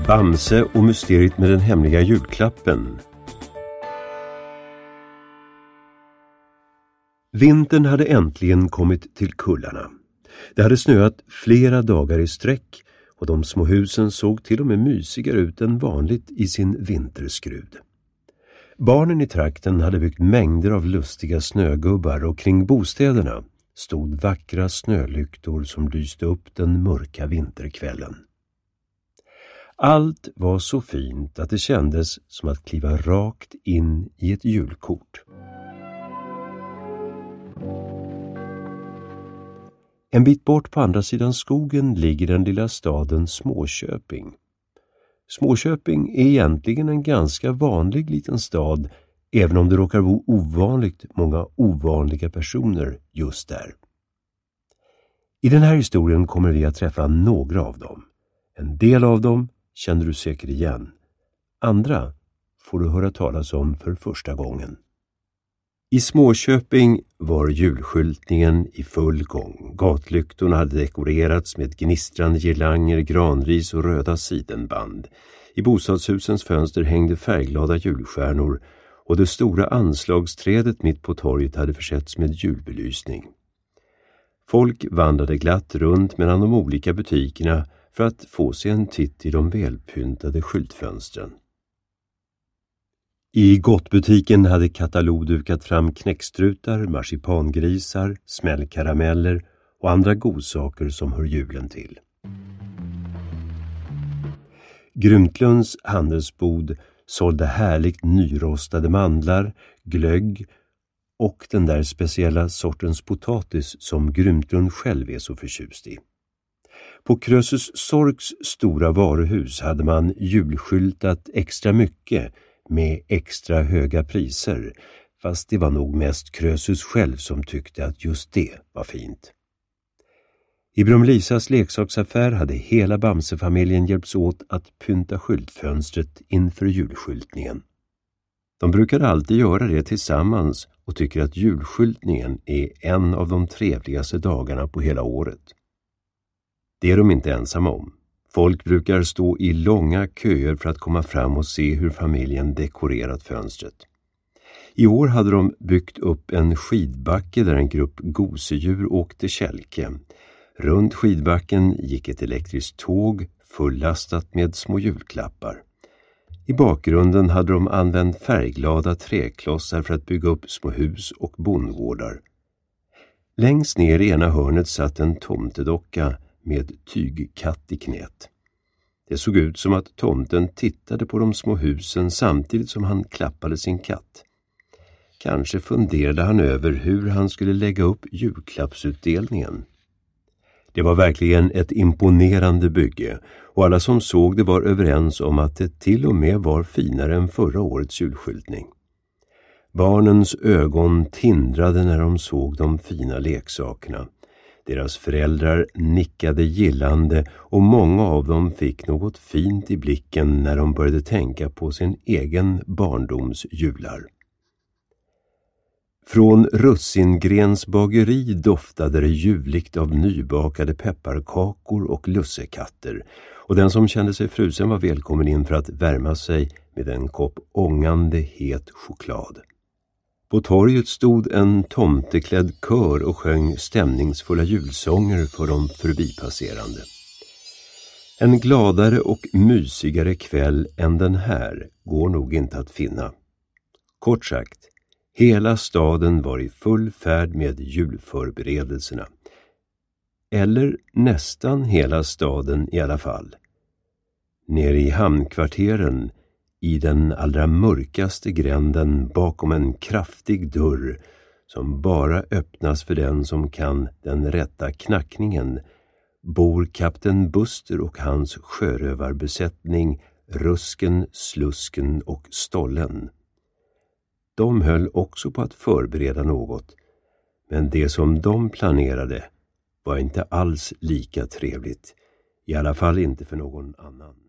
Bamse och mysteriet med den hemliga julklappen. Vintern hade äntligen kommit till kullarna. Det hade snöat flera dagar i sträck och de små husen såg till och med mysigare ut än vanligt i sin vinterskrud. Barnen i trakten hade byggt mängder av lustiga snögubbar och kring bostäderna stod vackra snölyktor som lyste upp den mörka vinterkvällen. Allt var så fint att det kändes som att kliva rakt in i ett julkort. En bit bort på andra sidan skogen ligger den lilla staden Småköping. Småköping är egentligen en ganska vanlig liten stad, även om det råkar vara ovanligt många ovanliga personer just där. I den här historien kommer vi att träffa några av dem. En del av dem känner du säkert igen. Andra får du höra talas om för första gången. I Småköping var julskyltningen i full gång. Gatlyktorna hade dekorerats med gnistrande girlanger, granris och röda sidenband. I bostadshusens fönster hängde färgglada julstjärnor och det stora anslagsträdet mitt på torget hade försetts med julbelysning. Folk vandrade glatt runt mellan de olika butikerna för att få sig en titt i de välpyntade skyltfönstren. I gottbutiken hade Katalog dukat fram knäckstrutar, marsipangrisar, smällkarameller och andra godsaker som hör julen till. Grymtlunds handelsbod sålde härligt nyrostade mandlar, glögg och den där speciella sortens potatis som Grymtlund själv är så förtjust i. På Krösus Sorks stora varuhus hade man julskyltat extra mycket med extra höga priser, fast det var nog mest Krösus själv som tyckte att just det var fint. I Brumlisas leksaksaffär hade hela Bamsefamiljen hjälpts åt att pynta skyltfönstret inför julskyltningen. De brukade alltid göra det tillsammans och tycker att julskyltningen är en av de trevligaste dagarna på hela året. Det är de inte ensamma om. Folk brukar stå i långa köer för att komma fram och se hur familjen dekorerat fönstret. I år hade de byggt upp en skidbacke där en grupp gosedjur åkte kälke. Runt skidbacken gick ett elektriskt tåg fullastat med små julklappar. I bakgrunden hade de använt färgglada träklossar för att bygga upp små hus och bondgårdar. Längst ner i ena hörnet satt en tomtedocka med tygkatt i knät. Det såg ut som att tomten tittade på de små husen samtidigt som han klappade sin katt. Kanske funderade han över hur han skulle lägga upp julklappsutdelningen. Det var verkligen ett imponerande bygge och alla som såg det var överens om att det till och med var finare än förra årets julskyltning. Barnens ögon tindrade när de såg de fina leksakerna. Deras föräldrar nickade gillande och många av dem fick något fint i blicken när de började tänka på sin egen barndoms jular. Från Russingrens bageri doftade det ljuvligt av nybakade pepparkakor och lussekatter och den som kände sig frusen var välkommen in för att värma sig med en kopp ångande het choklad. På torget stod en tomteklädd kör och sjöng stämningsfulla julsånger för de förbipasserande. En gladare och mysigare kväll än den här går nog inte att finna. Kort sagt, hela staden var i full färd med julförberedelserna. Eller nästan hela staden i alla fall. Nere i hamnkvarteren, i den allra mörkaste gränden bakom en kraftig dörr som bara öppnas för den som kan den rätta knackningen, bor kapten Buster och hans sjörövarbesättning Rusken, Slusken och Stollen. De höll också på att förbereda något, men det som de planerade var inte alls lika trevligt, i alla fall inte för någon annan.